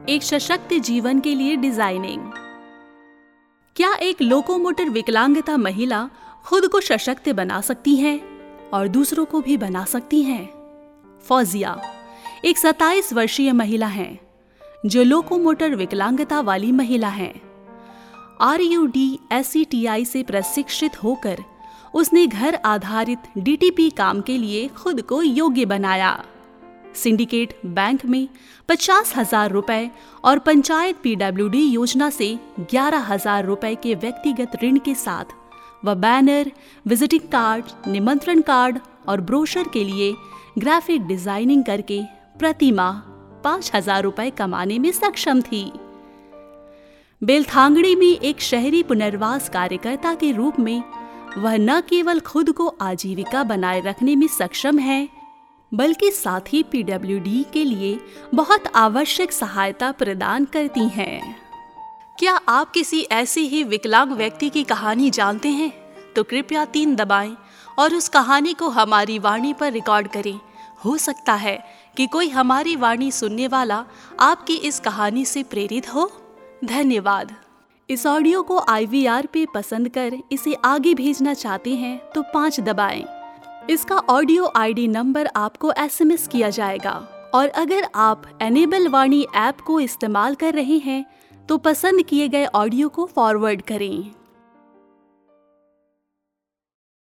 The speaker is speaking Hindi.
एक सशक्त जीवन के लिए डिजाइनिंग। क्या एक लोकोमोटर विकलांगता महिला खुद को सशक्त बना सकती है और दूसरों को भी बना सकती हैं? फौजिया एक 27 वर्षीय महिला हैं जो लोकोमोटर विकलांगता वाली महिला हैं। RUD-SCTI से प्रशिक्षित होकर उसने घर आधारित DTP काम के लिए खुद को योग्य बनाया। सिंडिकेट बैंक में 50,000 रुपए और पंचायत PWD योजना से 11,000 रुपए के व्यक्तिगत ऋण के साथ वह बैनर, विजिटिंग कार्ड, निमंत्रण कार्ड और ब्रोशर के लिए ग्राफिक डिजाइनिंग करके प्रति माह 5,000 रुपए कमाने में सक्षम थी। बेलथांगड़ी में एक शहरी पुनर्वास कार्यकर्ता के रूप में वह न केवल खुद को आजीविका बनाए रखने में सक्षम है, बल्कि साथ ही PWD के लिए बहुत आवश्यक सहायता प्रदान करती हैं। क्या आप किसी ऐसे ही विकलांग व्यक्ति की कहानी जानते हैं? तो कृपया 3 दबाएं और उस कहानी को हमारी वाणी पर रिकॉर्ड करें। हो सकता है कि कोई हमारी वाणी सुनने वाला आपकी इस कहानी से प्रेरित हो। धन्यवाद। इस ऑडियो को IVR पे पसंद कर इसे आगे भेजना चाहते हैं तो 5 दबाएं। इसका ऑडियो ID नंबर आपको SMS किया जाएगा और अगर आप एनेबल वाणी ऐप को इस्तेमाल कर रहे हैं तो पसंद किए गए ऑडियो को फॉरवर्ड करें।